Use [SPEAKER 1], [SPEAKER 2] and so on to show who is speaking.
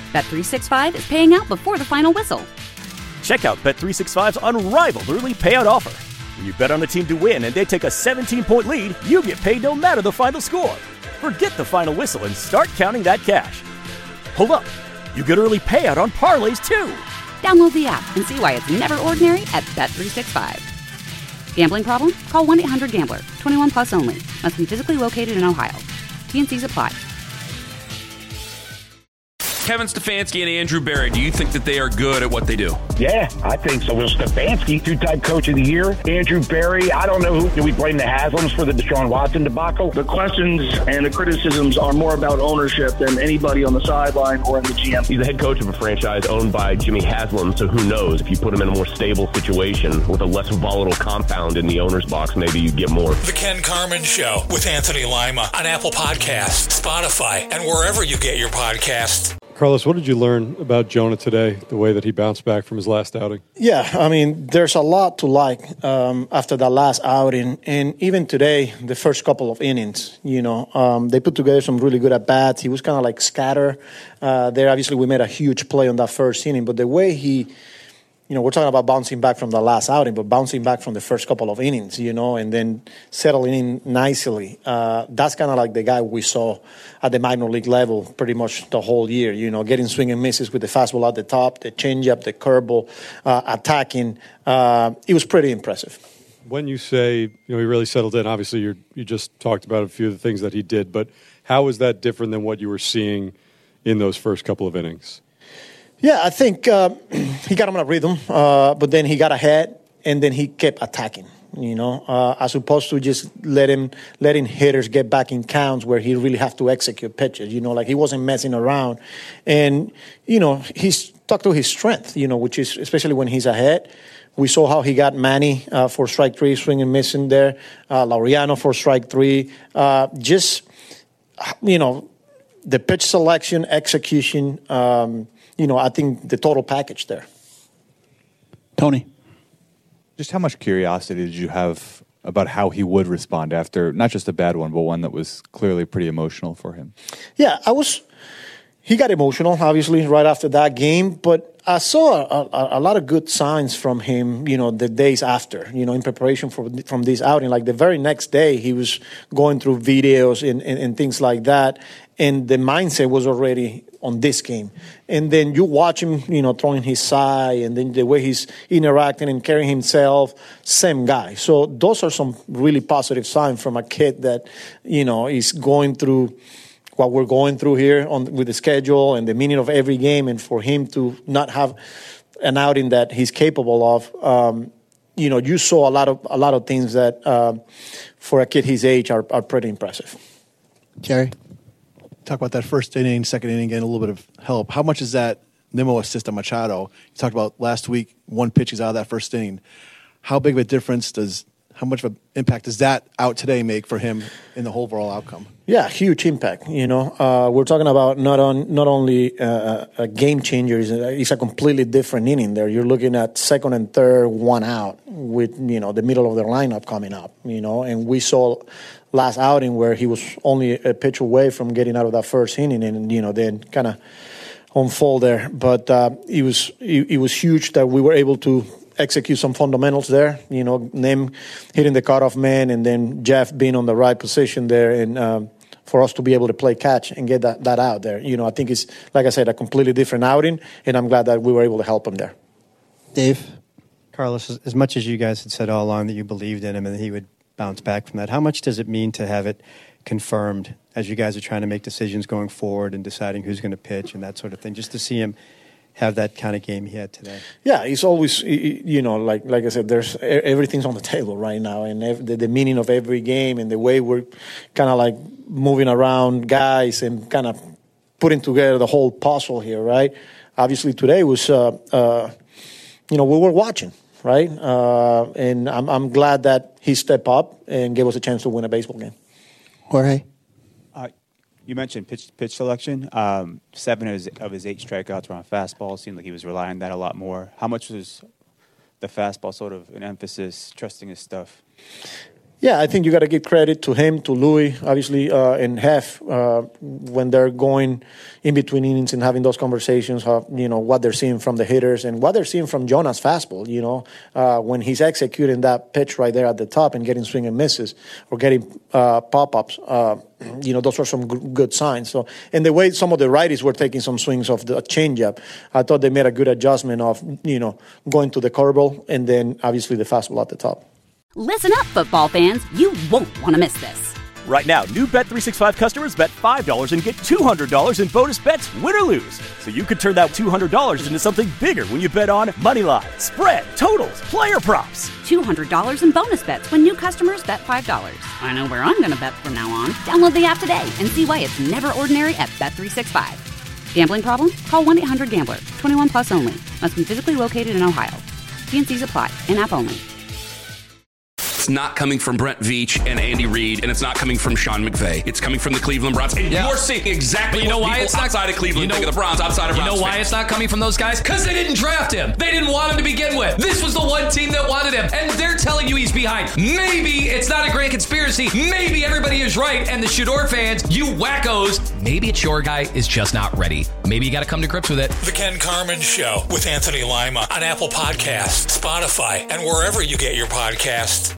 [SPEAKER 1] Bet365 is paying out before the final whistle.
[SPEAKER 2] Check out Bet365's unrivaled early payout offer. When you bet on a team to win and they take a 17-point lead, you get paid no matter the final score. Forget the final whistle and start counting that cash. Hold up. You get early payout on parlays, too.
[SPEAKER 1] Download the app and see why it's never ordinary at Bet365. Gambling problem? Call 1-800-GAMBLER. 21 plus only. Must be physically located in Ohio. T&Cs apply.
[SPEAKER 3] Kevin Stefanski and Andrew Berry, do you think that they are good at what they do?
[SPEAKER 4] Yeah, I think so. Well, Stefanski, two-time coach of the year. Andrew Berry, I don't know who. Do we blame the Haslams for the Deshaun Watson debacle?
[SPEAKER 5] The questions and the criticisms are more about ownership than anybody on the sideline or in the GM.
[SPEAKER 6] He's the head coach of a franchise owned by Jimmy Haslam, so who knows? If you put him in a more stable situation with a less volatile compound in the owner's box, maybe you get more.
[SPEAKER 7] The Ken Carman Show with Anthony Lima on Apple Podcasts, Spotify, and wherever you get your podcasts.
[SPEAKER 8] Carlos, what did you learn about Jonah today, the way that he bounced back from his last outing?
[SPEAKER 9] Yeah, I mean, there's a lot to like after that last outing. And even today, the first couple of innings, they put together some really good at-bats. He was kind of like scatter there. Obviously, we made a huge play on that first inning. But the way he, we're talking about bouncing back from the last outing, but bouncing back from the first couple of innings, and then settling in nicely. That's kind of like the guy we saw at the minor league level pretty much the whole year, getting swing and misses with the fastball at the top, the changeup, the curveball, attacking. It was pretty impressive.
[SPEAKER 8] When you say, he really settled in, obviously you just talked about a few of the things that he did, but how is that different than what you were seeing in those first couple of innings?
[SPEAKER 9] Yeah, I think he got him in a rhythm, but then he got ahead, and then he kept attacking, as opposed to just letting hitters get back in counts where he really have to execute pitches, like he wasn't messing around. And, he's stuck to his strength, which is especially when he's ahead. We saw how he got Manny for strike three, swing and missing there, Laureano for strike three. The pitch selection, execution, I think the total package there.
[SPEAKER 10] Tony.
[SPEAKER 11] Just how much curiosity did you have about how he would respond after not just a bad one, but one that was clearly pretty emotional for him?
[SPEAKER 9] Yeah, he got emotional, obviously, right after that game, but I saw a lot of good signs from him, the days after, in preparation from this outing. Like the very next day, he was going through videos and things like that, and the mindset was already on this game. And then you watch him, throwing his side, and then the way he's interacting and carrying himself, same guy. So those are some really positive signs from a kid that, is going through what we're going through here with the schedule and the meaning of every game, and for him to not have an outing that he's capable of, you saw a lot of things that for a kid his age are pretty impressive.
[SPEAKER 10] Jerry, talk about that first inning, second inning, getting a little bit of help. How much is that Nimmo assist on Machado? You talked about last week, one pitch is out of that first inning. How big of a difference how much of an impact does that out today make for him in the whole overall outcome?
[SPEAKER 9] Yeah, huge impact. We're talking about not only a game changer. It's a completely different inning there. You're looking at second and third, one out with the middle of their lineup coming up. And we saw last outing where he was only a pitch away from getting out of that first inning, and then kind of unfold there. But it was huge that we were able to execute some fundamentals there, Nim hitting the cutoff man, and then Jeff being on the right position there, and for us to be able to play catch and get that out there. I think it's, like I said, a completely different outing, and I'm glad that we were able to help him there.
[SPEAKER 10] Dave?
[SPEAKER 12] Carlos, as much as you guys had said all along that you believed in him and that he would bounce back from that, how much does it mean to have it confirmed as you guys are trying to make decisions going forward and deciding who's going to pitch and that sort of thing, just to see him have that kind of game he had today?
[SPEAKER 9] Yeah, it's always, like I said, there's everything's on the table right now, and the meaning of every game and the way we're kind of like moving around guys and kind of putting together the whole puzzle here, right? Obviously today was, we were watching, right? And I'm glad that he stepped up and gave us a chance to win a baseball game.
[SPEAKER 10] Jorge?
[SPEAKER 13] You mentioned pitch selection. 7 of his 8 strikeouts were on fastball. It seemed like he was relying on that a lot more. How much was the fastball sort of an emphasis, trusting his stuff?
[SPEAKER 9] Yeah, I think you got to give credit to him, to Louis, obviously, and Hef when they're going in between innings and having those conversations. What they're seeing from the hitters and what they're seeing from Jonah's fastball. When he's executing that pitch right there at the top and getting swing and misses or getting pop-ups. Those were some good signs. So, and the way some of the righties were taking some swings of the changeup, I thought they made a good adjustment of going to the curveball and then obviously the fastball at the top.
[SPEAKER 1] Listen up, football fans. You won't want to miss this.
[SPEAKER 2] Right now, new Bet365 customers bet $5 and get $200 in bonus bets, win or lose. So you could turn that $200 into something bigger when you bet on moneyline, spread, totals, player props.
[SPEAKER 1] $200 in bonus bets when new customers bet $5. I know where I'm going to bet from now on. Download the app today and see why it's never ordinary at Bet365. Gambling problem? Call 1-800-GAMBLER. 21 plus only. Must be physically located in Ohio. T&Cs apply. In-app only.
[SPEAKER 3] It's not coming from Brent Veach and Andy Reid, and it's not coming from Sean McVay. It's coming from the Cleveland Browns. And you're seeing exactly what people outside of Cleveland think of the Browns, outside of Browns.
[SPEAKER 14] You know why it's not coming from those guys? Because they didn't draft him. They didn't want him to begin with. This was the one team that wanted him, and they're telling you he's behind. Maybe it's not a grand conspiracy. Maybe everybody is right, and the Shador fans, you wackos, maybe it's your guy is just not ready. Maybe you got to come to grips with it.
[SPEAKER 7] The Ken Carman Show with Anthony Lima on Apple Podcasts, Spotify, and wherever you get your podcasts.